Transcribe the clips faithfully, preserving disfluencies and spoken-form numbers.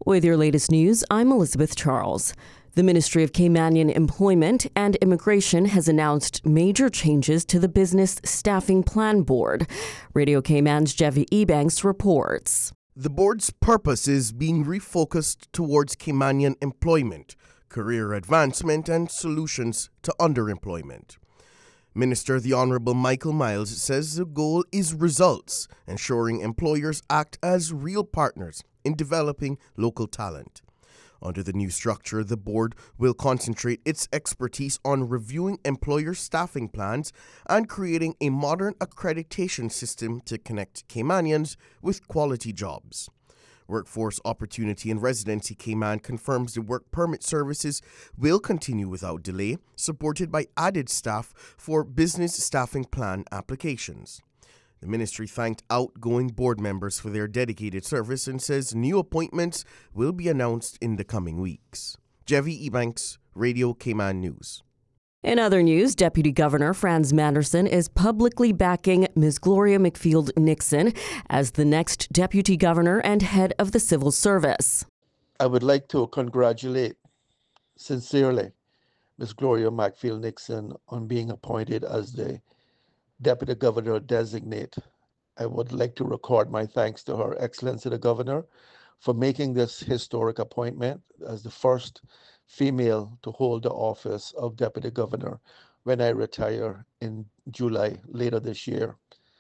With your latest news, I'm Elizabeth Charles. The Ministry of Caymanian Employment and Immigration has announced major changes to the Business Staffing Plan Board. Radio Cayman's Jevi Ebanks reports. The board's purpose is being refocused towards Caymanian employment, career advancement, and solutions to underemployment. Minister the Honourable Michael Miles says the goal is results, ensuring employers act as real partners in developing local talent. Under the new structure, the board will concentrate its expertise on reviewing employer staffing plans and creating a modern accreditation system to connect Caymanians with quality jobs. Workforce Opportunity and Residency Cayman confirms the work permit services will continue without delay, supported by added staff for business staffing plan applications. The ministry thanked outgoing board members for their dedicated service and says new appointments will be announced in the coming weeks. Jevi Ebanks, Radio Cayman News. In other news, Deputy Governor Franz Manderson is publicly backing Miz Gloria McField-Nixon as the next Deputy Governor and head of the Civil Service. I would like to congratulate sincerely Miz Gloria McField-Nixon on being appointed as the Deputy Governor designate. I would like to record my thanks to Her Excellency the Governor for making this historic appointment as the first female to hold the office of Deputy Governor when I retire in July later this year.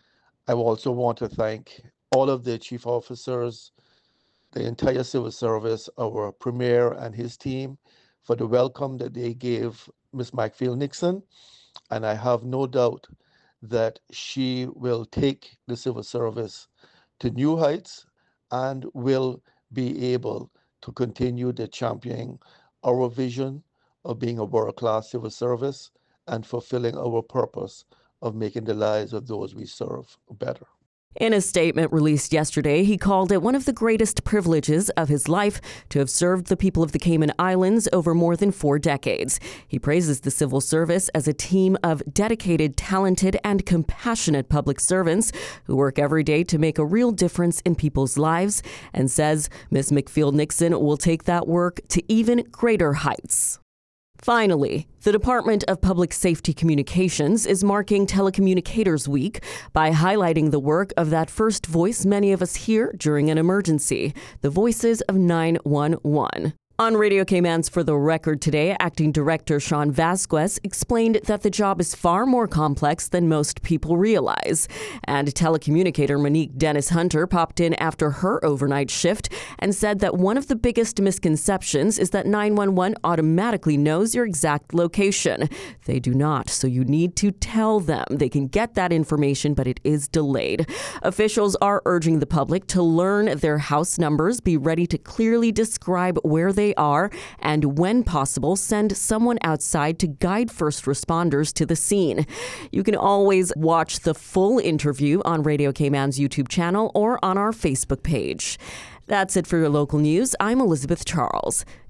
I also want to thank all of the chief officers, the entire civil service, our Premier and his team for the welcome that they gave Miz McField-Nixon, and I have no doubt that she will take the civil service to new heights and will be able to continue the championing our vision of being a world-class civil service and fulfilling our purpose of making the lives of those we serve better. In a statement released yesterday, he called it one of the greatest privileges of his life to have served the people of the Cayman Islands over more than four decades. He praises the civil service as a team of dedicated, talented, and compassionate public servants who work every day to make a real difference in people's lives, and says Miz McField-Nixon will take that work to even greater heights. Finally, the Department of Public Safety Communications is marking Telecommunicators Week by highlighting the work of that first voice many of us hear during an emergency, the voices of nine one one. On Radio Cayman's For the Record today, Acting Director Sean Vasquez explained that the job is far more complex than most people realize. And telecommunicator Monique Dennis Hunter popped in after her overnight shift and said that one of the biggest misconceptions is that nine one one automatically knows your exact location. They do not, so you need to tell them. They can get that information, but it is delayed. Officials are urging the public to learn their house numbers, be ready to clearly describe where they are, and when possible, send someone outside to guide first responders to the scene. You can always watch the full interview on Radio Cayman's YouTube channel or on our Facebook page. That's it for your local news. I'm Elizabeth Charles.